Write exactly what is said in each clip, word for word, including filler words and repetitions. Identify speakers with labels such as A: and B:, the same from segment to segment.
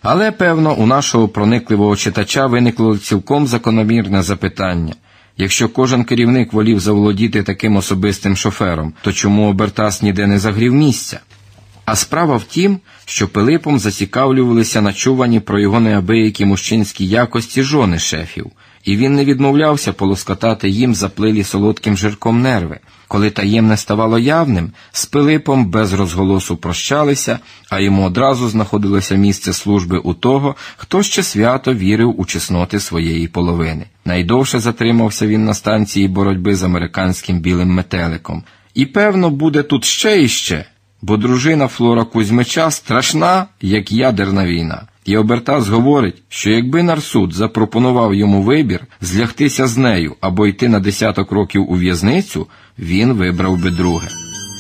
A: Але, певно, у нашого проникливого читача виникло цілком закономірне запитання. Якщо кожен керівник волів заволодіти таким особистим шофером, то чому Обертас ніде не загрів місця? А справа в тім, що Пилипом зацікавлювалися начувані про його неабиякі мужчинські якості жони шефів, і він не відмовлявся полоскотати їм заплилі солодким жирком нерви. Коли таємне ставало явним, з Пилипом без розголосу прощалися, а йому одразу знаходилося місце служби у того, хто ще свято вірив у чесноти своєї половини. Найдовше затримався він на станції боротьби з американським білим метеликом. І, певно, буде тут ще і ще, бо дружина Флора Кузьмича страшна, як ядерна війна. І Обертас говорить, що якби нарсуд запропонував йому вибір злягтися з нею або йти на десяток років у в'язницю, він вибрав би друге.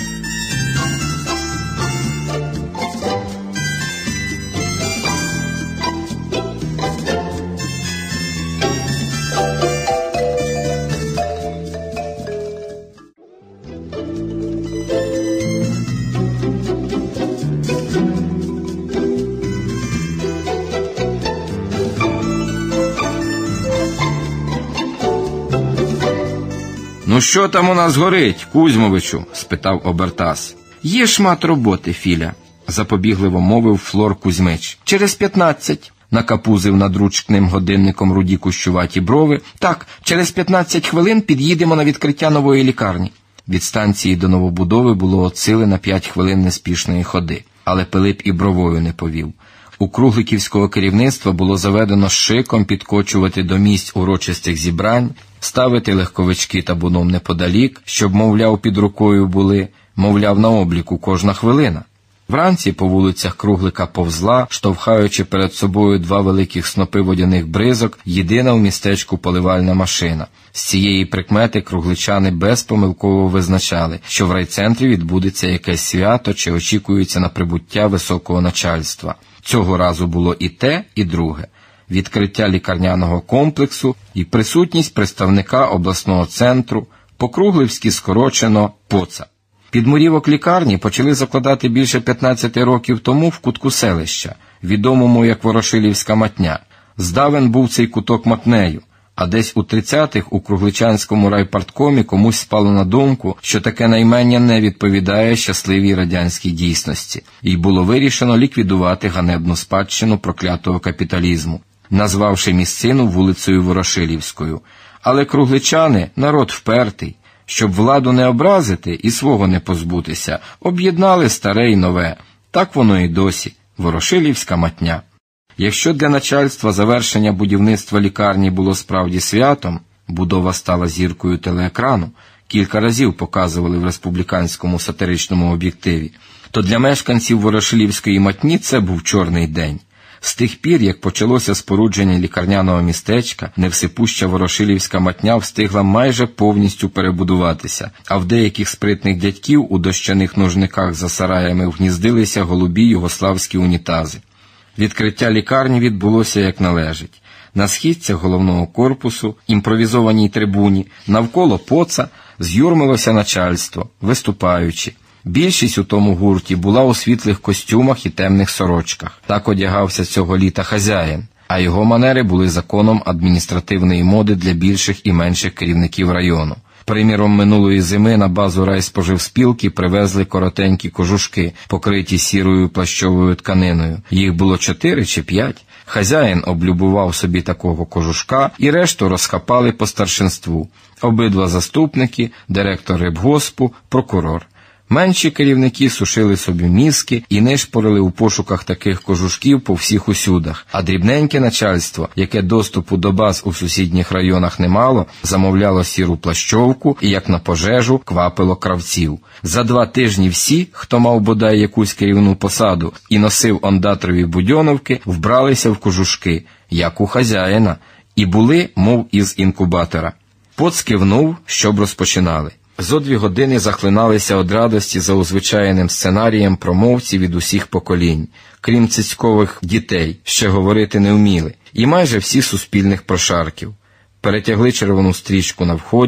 A: «Ну що там у нас горить, Кузьмовичу?» – спитав Обертас. «Є шмат роботи, Філя», – запобігливо мовив Флор Кузьмич. «Через п'ятнадцять», – накапузив над ручним годинником руді кущуваті брови. «Так, через п'ятнадцять хвилин під'їдемо на відкриття нової лікарні». Від станції до новобудови було от сили на п'ять хвилин неспішної ходи, але Пилип і бровою не повів. У кругликівського керівництва було заведено шиком підкочувати до місць урочистих зібрань, ставити легковички табуном неподалік, щоб, мовляв, під рукою були, мовляв, на обліку кожна хвилина. Вранці по вулицях Круглика повзла, штовхаючи перед собою два великих снопи водяних бризок, єдина в містечку поливальна машина. З цієї прикмети кругличани безпомилково визначали, що в райцентрі відбудеться якесь свято чи очікується на прибуття високого начальства. Цього разу було і те, і друге. Відкриття лікарняного комплексу і присутність представника обласного центру, по-круглівськи скорочено ПОЦА. Підмурівок лікарні почали закладати більше п'ятнадцяти років тому в кутку селища, відомому як Ворошилівська матня. Здавен був цей куток матнею, а десь у тридцятих у Кругличанському райпарткомі комусь спало на думку, що таке наймення не відповідає щасливій радянській дійсності, і було вирішено ліквідувати ганебну спадщину проклятого капіталізму, назвавши місцину вулицею Ворошилівською. Але кругличани – народ впертий. Щоб владу не образити і свого не позбутися, об'єднали старе і нове. Так воно і досі – Ворошилівська матня. Якщо для начальства завершення будівництва лікарні було справді святом, будова стала зіркою телеекрану, кілька разів показували в республіканському сатиричному об'єктиві, то для мешканців Ворошилівської матні це був чорний день. З тих пір, як почалося спорудження лікарняного містечка, невсипуща Ворошилівська матня встигла майже повністю перебудуватися, а в деяких спритних дядьків у дощаних ножниках за сараями вгніздилися голубі югославські унітази. Відкриття лікарні відбулося як належить. На східцях головного корпусу, імпровізованій трибуні, навколо ПОЦА з'юрмилося начальство, виступаючи. Більшість у тому гурті була у світлих костюмах і темних сорочках. Так одягався цього літа хазяїн, а його манери були законом адміністративної моди для більших і менших керівників району. Приміром, минулої зими на базу райспоживспілки привезли коротенькі кожушки, покриті сірою плащовою тканиною. Їх було чотири чи п'ять. Хазяїн облюбував собі такого кожушка і решту розхапали по старшинству. Обидва заступники, директор рибгоспу, прокурор. Менші керівники сушили собі мізки і нишпорили у пошуках таких кожушків по всіх усюдах, а дрібненьке начальство, яке доступу до баз у сусідніх районах не мало, замовляло сіру плащовку і, як на пожежу, квапило кравців. За два тижні всі, хто мав бодай якусь керівну посаду і носив ондатрові будьоновки, вбралися в кожушки, як у хазяїна, і були, мов із інкубатора. Поц кивнув, щоб розпочинали. Зо дві години захлиналися від радості за узвичайним сценарієм промовці від усіх поколінь, крім цицькових дітей, ще говорити не вміли, і майже всі суспільних прошарків. Перетягли червону стрічку на вході,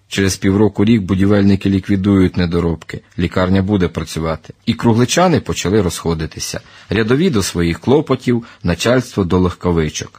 A: Через півроку рік будівельники ліквідують недоробки, лікарня буде працювати. І кругличани почали розходитися. Рядові до своїх клопотів, начальство до легковичок.